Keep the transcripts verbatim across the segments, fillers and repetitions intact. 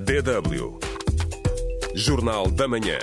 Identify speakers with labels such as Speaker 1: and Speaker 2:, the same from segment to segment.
Speaker 1: D W. Jornal da Manhã.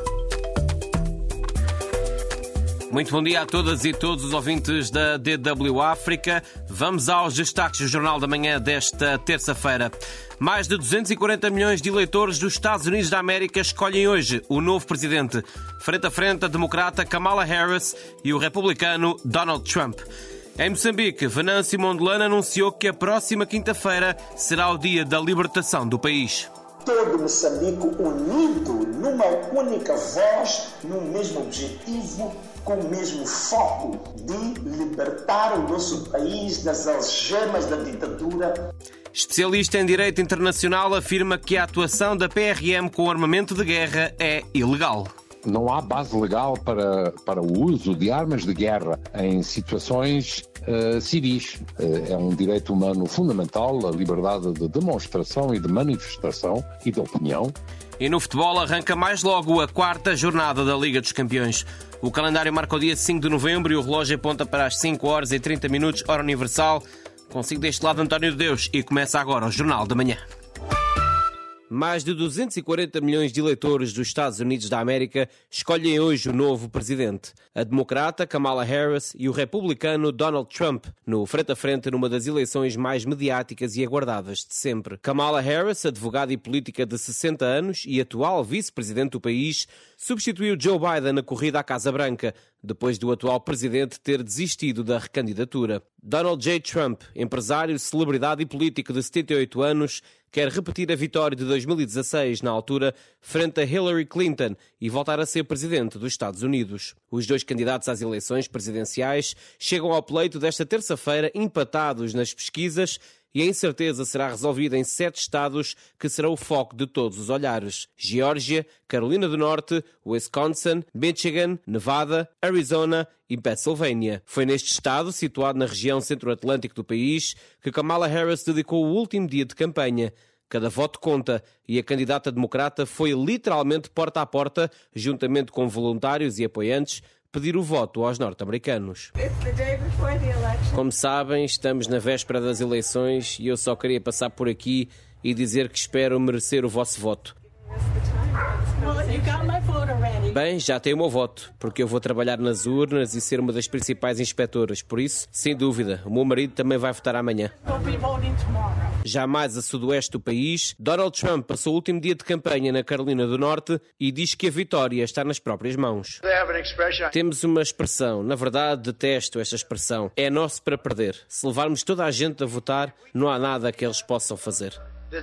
Speaker 2: Muito bom dia a todas e todos os ouvintes da D W África. Vamos aos destaques do Jornal da Manhã desta terça-feira. Mais de duzentos e quarenta milhões de eleitores dos Estados Unidos da América escolhem hoje o novo presidente, frente a frente a democrata Kamala Harris e o republicano Donald Trump. Em Moçambique, Venâncio Mondlane anunciou que a próxima quinta-feira será o dia da libertação do país.
Speaker 3: Todo Moçambique unido numa única voz, num mesmo objetivo, com o mesmo foco de libertar o nosso país das algemas da ditadura.
Speaker 2: Especialista em Direito Internacional afirma que a atuação da P R M com armamento de guerra é ilegal.
Speaker 4: Não há base legal para, para o uso de armas de guerra em situações uh, civis. Uh, é um direito humano fundamental, a liberdade de demonstração e de manifestação e de opinião.
Speaker 2: E no futebol arranca mais logo a quarta jornada da Liga dos Campeões. O calendário marca o dia cinco de novembro e o relógio aponta para as cinco horas e trinta minutos, hora universal. Consigo deste lado António de Deus e começa agora o Jornal da Manhã. Mais de duzentos e quarenta milhões de eleitores dos Estados Unidos da América escolhem hoje o novo presidente. A democrata Kamala Harris e o republicano Donald Trump, no frente a frente numa das eleições mais mediáticas e aguardadas de sempre. Kamala Harris, advogada e política de sessenta anos e atual vice-presidente do país, substituiu Joe Biden na corrida à Casa Branca, depois do atual presidente ter desistido da recandidatura. Donald J. Trump, empresário, celebridade e político de setenta e oito anos, quer repetir a vitória de dois mil e dezasseis, na altura, frente a Hillary Clinton e voltar a ser presidente dos Estados Unidos. Os dois candidatos às eleições presidenciais chegam ao pleito desta terça-feira empatados nas pesquisas e a incerteza será resolvida em sete estados que serão o foco de todos os olhares: Geórgia, Carolina do Norte, Wisconsin, Michigan, Nevada, Arizona e Pensilvânia. Foi neste estado, situado na região centro-atlântico do país, que Kamala Harris dedicou o último dia de campanha. Cada voto conta e a candidata democrata foi literalmente porta a porta, juntamente com voluntários e apoiantes, pedir o voto aos norte-americanos. Como sabem, estamos na véspera das eleições e eu só queria passar por aqui e dizer que espero merecer o vosso voto. Bem, já tenho o meu voto, porque eu vou trabalhar nas urnas e ser uma das principais inspetoras. Por isso, sem dúvida, o meu marido também vai votar amanhã. Já mais a sudoeste do país, Donald Trump passou o último dia de campanha na Carolina do Norte e diz que a vitória está nas próprias mãos. Temos uma expressão, na verdade detesto esta expressão, é nosso para perder. Se levarmos toda a gente a votar, não há nada que eles possam fazer.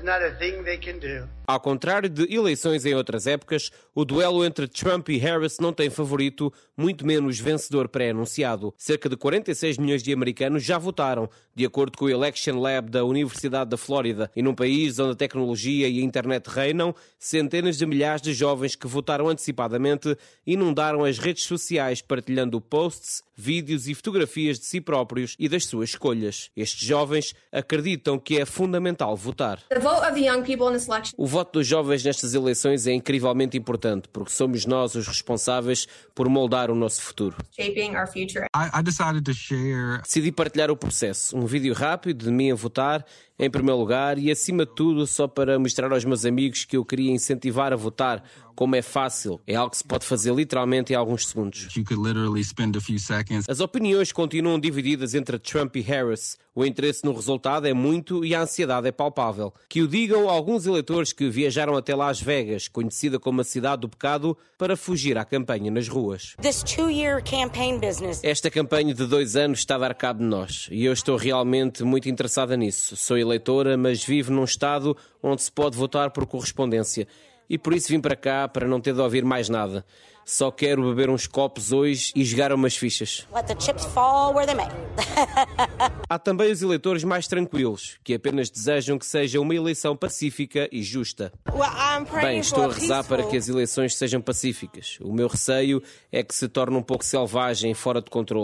Speaker 2: Ao contrário de eleições em outras épocas, o duelo entre Trump e Harris não tem favorito, muito menos vencedor pré-anunciado. Cerca de quarenta e seis milhões de americanos já votaram, de acordo com o Election Lab da Universidade da Flórida. E num país onde a tecnologia e a internet reinam, centenas de milhares de jovens que votaram antecipadamente inundaram as redes sociais partilhando posts, vídeos e fotografias de si próprios e das suas escolhas. Estes jovens acreditam que é fundamental votar. O voto dos jovens nestas eleições é incrivelmente importante, porque somos nós os responsáveis por moldar o nosso futuro. Decidi partilhar o processo, um vídeo rápido de mim a votar, em primeiro lugar, e acima de tudo só para mostrar aos meus amigos que eu queria incentivar a votar. Como é fácil, é algo que se pode fazer literalmente em alguns segundos. As opiniões continuam divididas entre Trump e Harris. O interesse no resultado é muito e a ansiedade é palpável. Que o digam alguns eleitores que viajaram até Las Vegas, conhecida como a cidade do pecado, para fugir à campanha nas ruas. Esta campanha de dois anos está a dar cabo de nós e eu estou realmente muito interessada nisso. Sou eleitora, mas vivo num estado onde se pode votar por correspondência. E por isso vim para cá para não ter de ouvir mais nada. Só quero beber uns copos hoje e jogar umas fichas.
Speaker 5: Let the chips fall where they may.
Speaker 2: Há também os eleitores mais tranquilos, que apenas desejam que seja uma eleição pacífica e justa. Bem, estou a rezar para que as eleições sejam pacíficas. O meu receio é que se torne um pouco selvagem e fora de controle.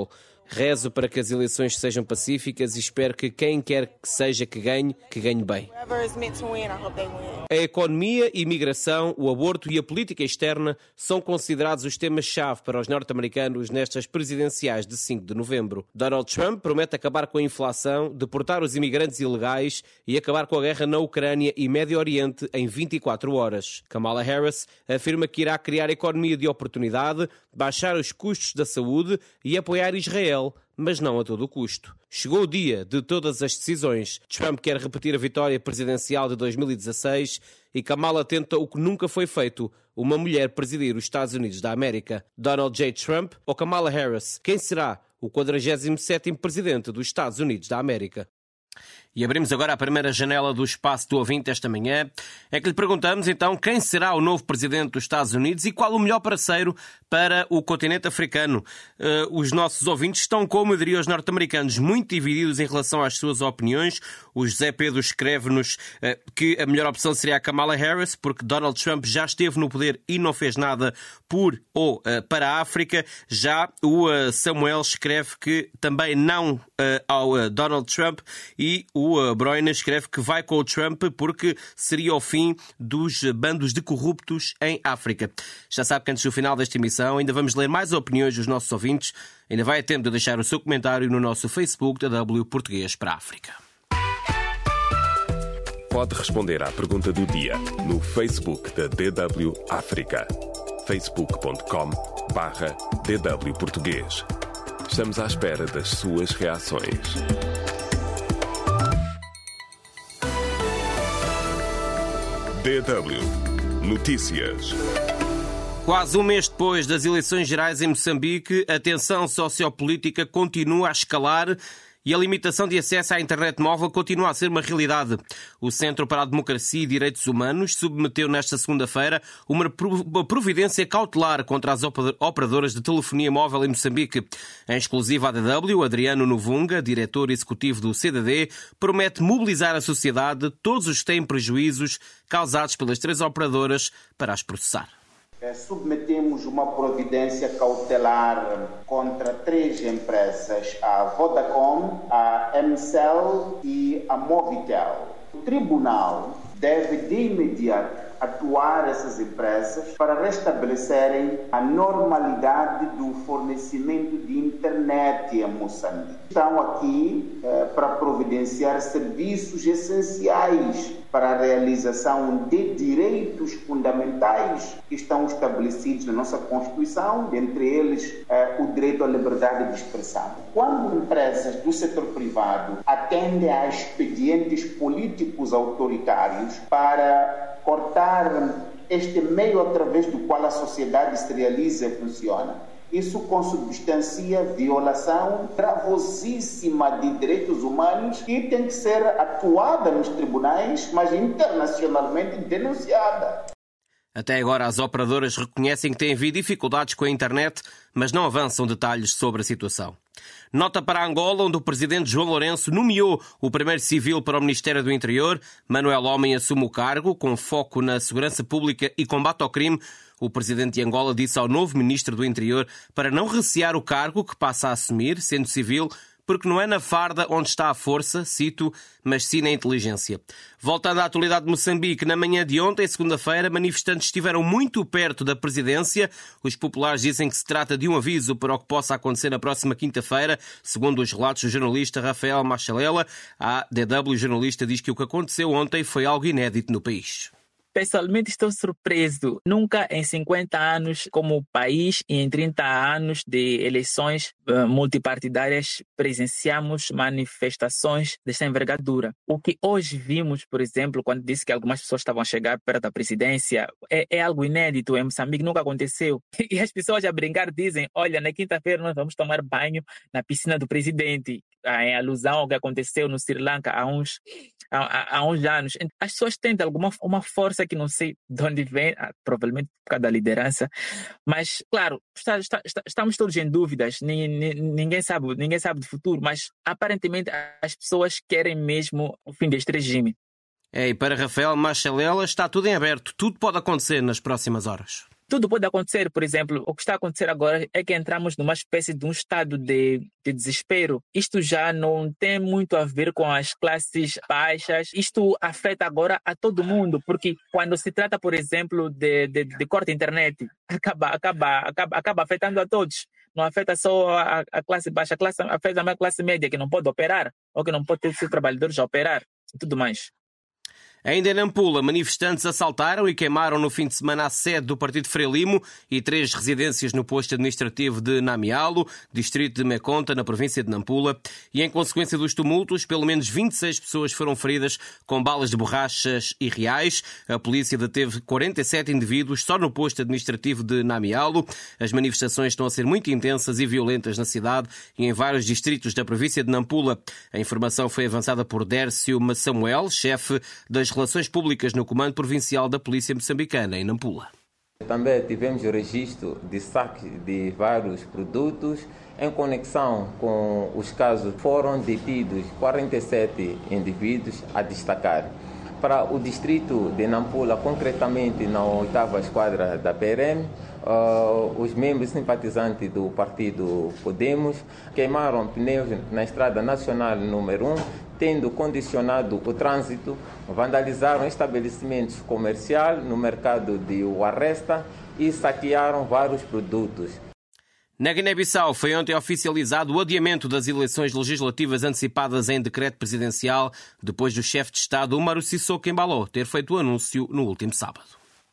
Speaker 2: Rezo para que as eleições sejam pacíficas e espero que quem quer que seja que ganhe, que ganhe bem. A economia, imigração, o aborto e a política externa são considerados os temas-chave para os norte-americanos nestas presidenciais de cinco de novembro. Donald Trump promete acabar com a inflação, deportar os imigrantes ilegais e acabar com a guerra na Ucrânia e Médio Oriente em vinte e quatro horas. Kamala Harris afirma que irá criar economia de oportunidade, baixar os custos da saúde e apoiar Israel, mas não a todo o custo. Chegou o dia de todas as decisões. Trump quer repetir a vitória presidencial de dois mil e dezasseis e Kamala tenta o que nunca foi feito, uma mulher presidir os Estados Unidos da América. Donald J. Trump ou Kamala Harris? Quem será o quadragésimo sétimo presidente dos Estados Unidos da América? E abrimos agora a primeira janela do Espaço do Ouvinte esta manhã. É que lhe perguntamos então quem será o novo presidente dos Estados Unidos e qual o melhor parceiro para o continente africano. Uh, os nossos ouvintes estão, como eu diria, os norte-americanos, muito divididos em relação às suas opiniões. O José Pedro escreve-nos uh, que a melhor opção seria a Kamala Harris, porque Donald Trump já esteve no poder e não fez nada por ou uh, para a África. Já o uh, Samuel escreve que também não uh, ao uh, Donald Trump e o Broina escreve que vai com o Trump porque seria o fim dos bandos de corruptos em África. Já sabe que antes do final desta emissão ainda vamos ler mais opiniões dos nossos ouvintes. Ainda vai a tempo de deixar o seu comentário no nosso Facebook da W Português para a África.
Speaker 1: Pode responder à pergunta do dia no Facebook da D W África. facebook ponto com barra D W Português. Estamos à espera das suas reações. D W Notícias.
Speaker 2: Quase um mês depois das eleições gerais em Moçambique, a tensão sociopolítica continua a escalar e a limitação de acesso à internet móvel continua a ser uma realidade. O Centro para a Democracia e Direitos Humanos submeteu nesta segunda-feira uma providência cautelar contra as operadoras de telefonia móvel em Moçambique. Em exclusiva à D W, Adriano Novunga, diretor executivo do C D D, promete mobilizar a sociedade, todos os que têm prejuízos causados pelas três operadoras, para as processar.
Speaker 3: Submetemos uma providência cautelar contra três empresas, a Vodacom, a Mcell e a Movitel. O tribunal deve de imediato atuar essas empresas para restabelecerem a normalidade do fornecimento de internet em Moçambique. Estão aqui eh, para providenciar serviços essenciais para a realização de direitos fundamentais que estão estabelecidos na nossa Constituição, dentre eles eh, o direito à liberdade de expressão. Quando empresas do setor privado atendem a expedientes políticos autoritários para cortar este meio através do qual a sociedade se realiza e funciona, isso consubstancia violação gravosíssima de direitos humanos que tem que ser atuada nos tribunais, mas internacionalmente denunciada.
Speaker 2: Até agora, as operadoras reconhecem que têm havido dificuldades com a internet, mas não avançam detalhes sobre a situação. Nota para Angola, onde o presidente João Lourenço nomeou o primeiro civil para o Ministério do Interior. Manuel Homem assume o cargo, com foco na segurança pública e combate ao crime. O presidente de Angola disse ao novo ministro do Interior para não recear o cargo que passa a assumir, sendo civil, porque não é na farda onde está a força, cito, mas sim na inteligência. Voltando à atualidade de Moçambique, na manhã de ontem, segunda-feira, manifestantes estiveram muito perto da presidência. Os populares dizem que se trata de um aviso para o que possa acontecer na próxima quinta-feira, segundo os relatos do jornalista Rafael Machalela. A D W, o jornalista, diz que o que aconteceu ontem foi algo inédito no país.
Speaker 5: Pessoalmente estou surpreso. Nunca em cinquenta anos como país e em trinta anos de eleições uh, multipartidárias presenciamos manifestações desta envergadura. O que hoje vimos, por exemplo, quando disse que algumas pessoas estavam a chegar perto da presidência, é, é algo inédito. Em Moçambique nunca aconteceu. E as pessoas a brincar dizem, olha, na quinta-feira nós vamos tomar banho na piscina do presidente, em alusão ao que aconteceu no Sri Lanka há uns, há, há uns anos. As pessoas têm de alguma uma força que não sei de onde vem, provavelmente por causa da liderança, mas, claro, está, está, está, estamos todos em dúvidas, ninguém, ninguém, sabe, ninguém sabe do futuro, mas aparentemente as pessoas querem mesmo o fim deste regime.
Speaker 2: É, e para Rafael Machalela está tudo em aberto, tudo pode acontecer nas próximas horas.
Speaker 5: tudo pode acontecer. Por exemplo, o que está a acontecer agora é que entramos numa espécie de um estado de, de desespero. Isto já não tem muito a ver com as classes baixas. Isto afeta agora a todo mundo, porque quando se trata, por exemplo, de, de, de corte de internet, acaba, acaba, acaba, acaba afetando a todos. Não afeta só a, a classe baixa, a classe, afeta a classe média, que não pode operar, ou que não pode ter seus trabalhadores a operar, e tudo mais.
Speaker 2: Ainda em Nampula, manifestantes assaltaram e queimaram no fim de semana a sede do Partido Frelimo e três residências no posto administrativo de Namialo, distrito de Meconta, na província de Nampula. E em consequência dos tumultos, pelo menos vinte e seis pessoas foram feridas com balas de borrachas e reais. A polícia deteve quarenta e sete indivíduos só no posto administrativo de Namialo. As manifestações estão a ser muito intensas e violentas na cidade e em vários distritos da província de Nampula. A informação foi avançada por Dércio Samuel, chefe das Relações Públicas no Comando Provincial da Polícia Moçambicana, em Nampula.
Speaker 6: Também tivemos o registro de saque de vários produtos. Em conexão com os casos, foram detidos quarenta e sete indivíduos a destacar. Para o distrito de Nampula, concretamente na oitava esquadra da P R M, uh, os membros simpatizantes do partido Podemos queimaram pneus na estrada nacional número um, tendo condicionado o trânsito, vandalizaram estabelecimentos comerciais no mercado de Uarresta e saquearam vários produtos.
Speaker 2: Na Guiné-Bissau foi ontem oficializado o adiamento das eleições legislativas antecipadas em decreto presidencial, depois do chefe de Estado, Umaru Sissoko Embaló, ter feito o anúncio no último sábado.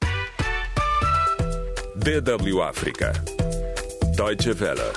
Speaker 1: D W África. Deutsche Welle.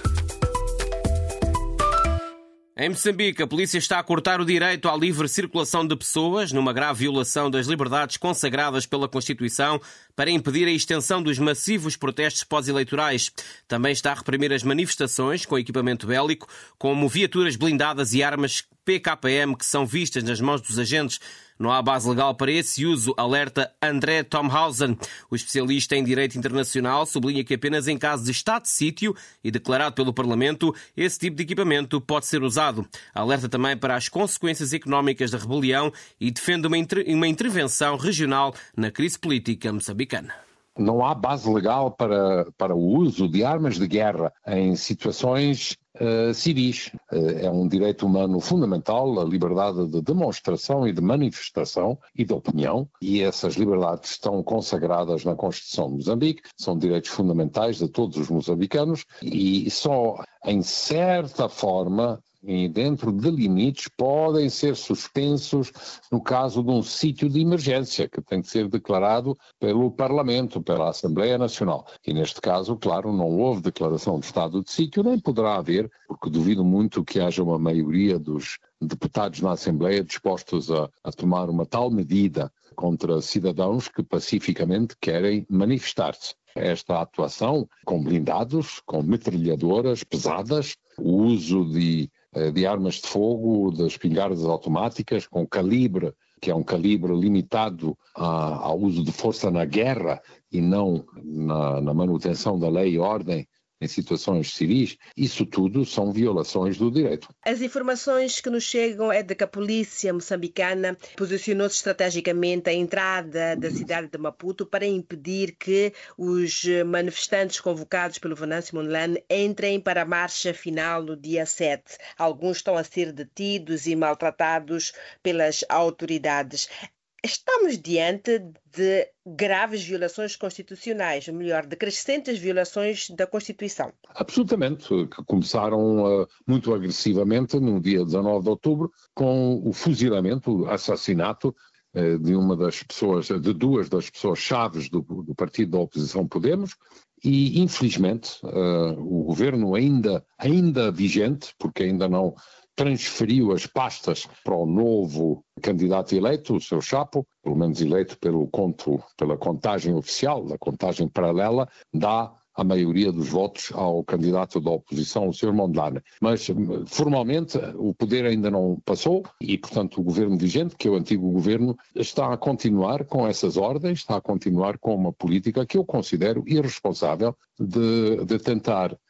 Speaker 2: Em Moçambique, a polícia está a cortar o direito à livre circulação de pessoas, numa grave violação das liberdades consagradas pela Constituição, para impedir a extensão dos massivos protestos pós-eleitorais. Também está a reprimir as manifestações com equipamento bélico, como viaturas blindadas e armas P K M que são vistas nas mãos dos agentes. Não há base legal para esse uso, alerta André Tomhausen. O especialista em direito internacional sublinha que apenas em caso de estado de sítio e declarado pelo Parlamento, esse tipo de equipamento pode ser usado. Alerta também para as consequências económicas da rebelião e defende uma, inter... uma intervenção regional na crise política moçambicana.
Speaker 4: Não há base legal para, para o uso de armas de guerra em situações uh, civis. Uh, é um direito humano fundamental, a liberdade de demonstração e de manifestação e de opinião, e essas liberdades estão consagradas na Constituição de Moçambique, são direitos fundamentais de todos os moçambicanos e só em certa forma e dentro de limites podem ser suspensos no caso de um sítio de emergência que tem que ser declarado pelo Parlamento, pela Assembleia Nacional. E neste caso, claro, não houve declaração de estado de sítio, nem poderá haver, porque duvido muito que haja uma maioria dos deputados na Assembleia dispostos a, a tomar uma tal medida contra cidadãos que pacificamente querem manifestar-se. Esta atuação com blindados, com metralhadoras pesadas, o uso de, de armas de fogo, de espingardas automáticas com calibre, que é um calibre limitado a, ao uso de força na guerra e não na, na manutenção da lei e ordem em situações civis, isso tudo são violações do direito.
Speaker 7: As informações que nos chegam é de que a polícia moçambicana posicionou-se estrategicamente à entrada da cidade de Maputo para impedir que os manifestantes convocados pelo Venâncio Mondlane entrem para a marcha final no dia sete. Alguns estão a ser detidos e maltratados pelas autoridades. Estamos diante de graves violações constitucionais, ou melhor, de crescentes violações da Constituição.
Speaker 4: Absolutamente, que começaram uh, muito agressivamente no dia dezanove de outubro com o fuzilamento, o assassinato uh, de uma das pessoas, de duas das pessoas chaves do, do partido da oposição Podemos e, infelizmente, uh, o governo ainda, ainda vigente, porque ainda não transferiu as pastas para o novo candidato eleito, o seu Chapo, pelo menos eleito pelo conto, pela contagem oficial, da contagem paralela, dá a maioria dos votos ao candidato da oposição, o senhor Mondlane. Mas, formalmente, o poder ainda não passou e, portanto, o governo vigente, que é o antigo governo, está a continuar com essas ordens, está a continuar com uma política que eu considero irresponsável de, de tentar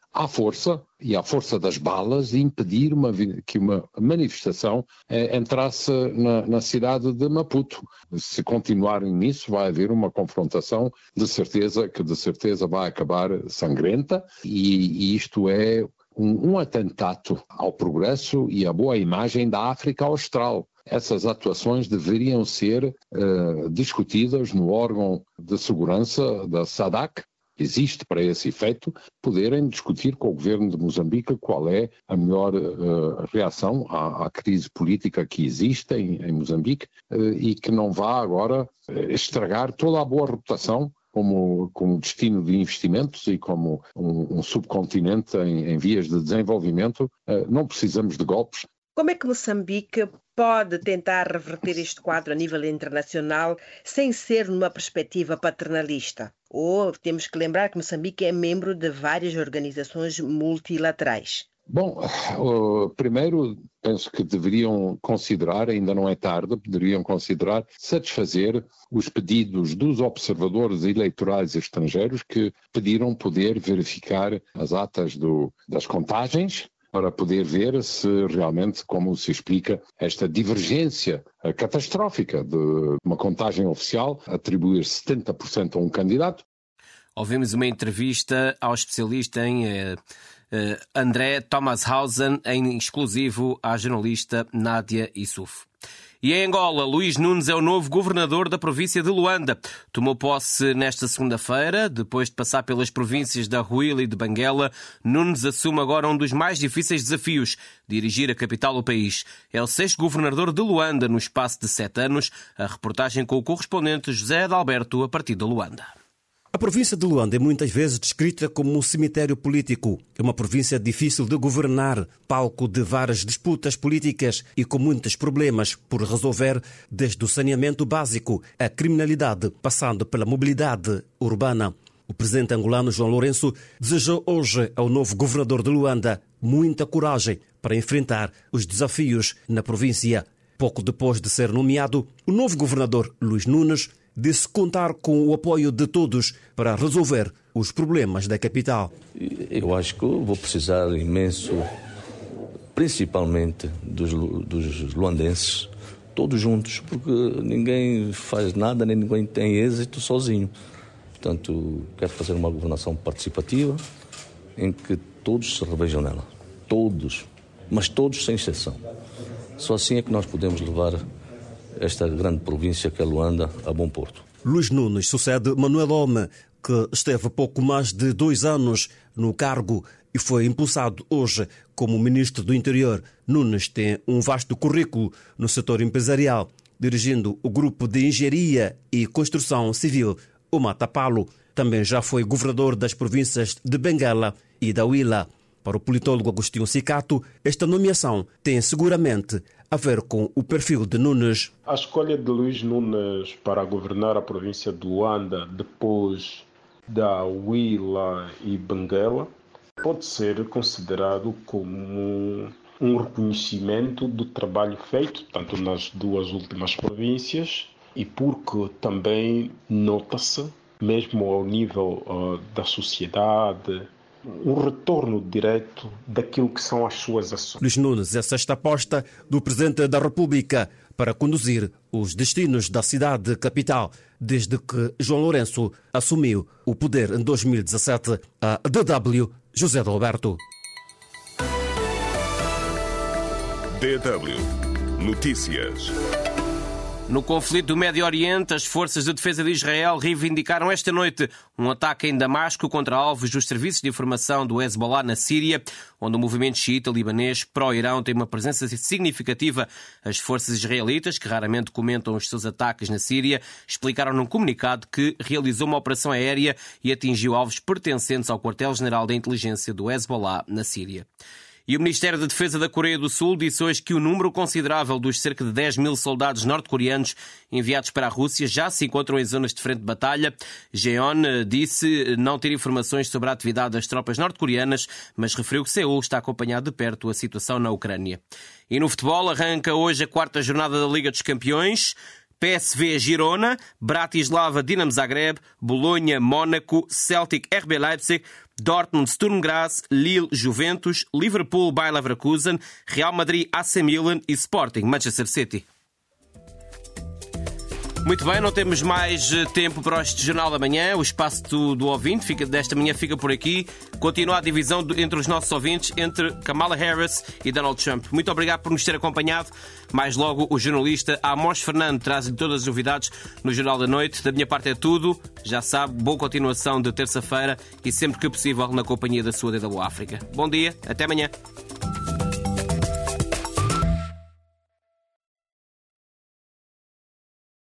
Speaker 4: à força e à força das balas impedir uma, que uma manifestação eh, entrasse na, na cidade de Maputo. Se continuarem nisso, vai haver uma confrontação de certeza que de certeza vai acabar sangrenta e, e isto é um, um atentado ao progresso e à boa imagem da África Austral. Essas atuações deveriam ser uh, discutidas no órgão de segurança da SADC, que existe para esse efeito, poderem discutir com o governo de Moçambique qual é a melhor uh, reação à, à crise política que existe em, em Moçambique uh, e que não vá agora uh, estragar toda a boa reputação como, como destino de investimentos e como um, um subcontinente em, em vias de desenvolvimento. Uh, não precisamos de golpes.
Speaker 7: Como é que Moçambique pode tentar reverter este quadro a nível internacional sem ser numa perspectiva paternalista? Ou temos que lembrar que Moçambique é membro de várias organizações multilaterais?
Speaker 4: Bom, uh, primeiro penso que deveriam considerar, ainda não é tarde, deveriam considerar satisfazer os pedidos dos observadores eleitorais estrangeiros que pediram poder verificar as atas do, das contagens, para poder ver se realmente, como se explica, esta divergência catastrófica de uma contagem oficial, atribuir setenta por cento a um candidato.
Speaker 2: Ouvimos uma entrevista ao especialista em eh, eh, André Thomashausen, em exclusivo à jornalista Nádia Issouf. E em Angola, Luís Nunes é o novo governador da província de Luanda. Tomou posse nesta segunda-feira, depois de passar pelas províncias da Huila e de Benguela. Nunes assume agora um dos mais difíceis desafios, dirigir a capital do país. É o sexto governador de Luanda no espaço de sete anos. A reportagem com o correspondente José Adalberto, a partir de Luanda.
Speaker 8: A província de Luanda é muitas vezes descrita como um cemitério político. É uma província difícil de governar, palco de várias disputas políticas e com muitos problemas por resolver, desde o saneamento básico, a criminalidade, passando pela mobilidade urbana. O presidente angolano João Lourenço desejou hoje ao novo governador de Luanda muita coragem para enfrentar os desafios na província. Pouco depois de ser nomeado, o novo governador Luís Nunes disse contar com o apoio de todos para resolver os problemas da capital.
Speaker 9: Eu acho que vou precisar imenso, principalmente dos, dos luandenses, todos juntos, porque ninguém faz nada, nem ninguém tem êxito sozinho. Portanto, quero fazer uma governação participativa em que todos se revejam nela. Todos, mas todos sem exceção. Só assim é que nós podemos levar esta grande província que é Luanda a bom porto.
Speaker 8: Luís Nunes sucede Manuel Home, que esteve pouco mais de dois anos no cargo e foi impulsado hoje como ministro do Interior. Nunes tem um vasto currículo no setor empresarial, dirigindo o grupo de engenharia e construção civil, o Matapalo. Também já foi governador das províncias de Benguela e da Huila. Para o politólogo Agostinho Cicato, esta nomeação tem seguramente a ver com o perfil de Nunes.
Speaker 10: A escolha de Luís Nunes para governar a província de Luanda depois da Huila e Benguela pode ser considerado como um reconhecimento do trabalho feito, tanto nas duas últimas províncias, e porque também nota-se, mesmo ao nível uh, da sociedade, um retorno direto daquilo que são as suas ações.
Speaker 8: Luís Nunes é a sexta aposta do Presidente da República para conduzir os destinos da cidade capital, desde que João Lourenço assumiu o poder em dois mil e dezassete. A D W, José Adalberto.
Speaker 1: D W Notícias.
Speaker 2: No conflito do Médio Oriente, as forças de defesa de Israel reivindicaram esta noite um ataque em Damasco contra alvos dos serviços de informação do Hezbollah na Síria, onde o movimento xiita libanês pró-Irão tem uma presença significativa. As forças israelitas, que raramente comentam os seus ataques na Síria, explicaram num comunicado que realizou uma operação aérea e atingiu alvos pertencentes ao quartel-general da inteligência do Hezbollah na Síria. E o Ministério da Defesa da Coreia do Sul disse hoje que o número considerável dos cerca de dez mil soldados norte-coreanos enviados para a Rússia já se encontram em zonas de frente de batalha. Jeon disse não ter informações sobre a atividade das tropas norte-coreanas, mas referiu que Seul está acompanhado de perto a situação na Ucrânia. E no futebol arranca hoje a quarta jornada da Liga dos Campeões. P S V Girona, Bratislava Dinamo Zagreb, Bolonha Mónaco, Celtic R B Leipzig, Dortmund, Sturm Graz, Lille, Juventus, Liverpool, Bayer Leverkusen, Real Madrid, A C Milan e Sporting, Manchester City. Muito bem, não temos mais tempo para este Jornal da Manhã. O espaço do, do ouvinte fica, desta manhã fica por aqui. Continua a divisão do, entre os nossos ouvintes, entre Kamala Harris e Donald Trump. Muito obrigado por nos ter acompanhado. Mais logo, o jornalista Amos Fernando traz-lhe todas as novidades no Jornal da Noite. Da minha parte é tudo. Já sabe, boa continuação de terça-feira e sempre que possível na companhia da sua D W África. Bom dia, até amanhã.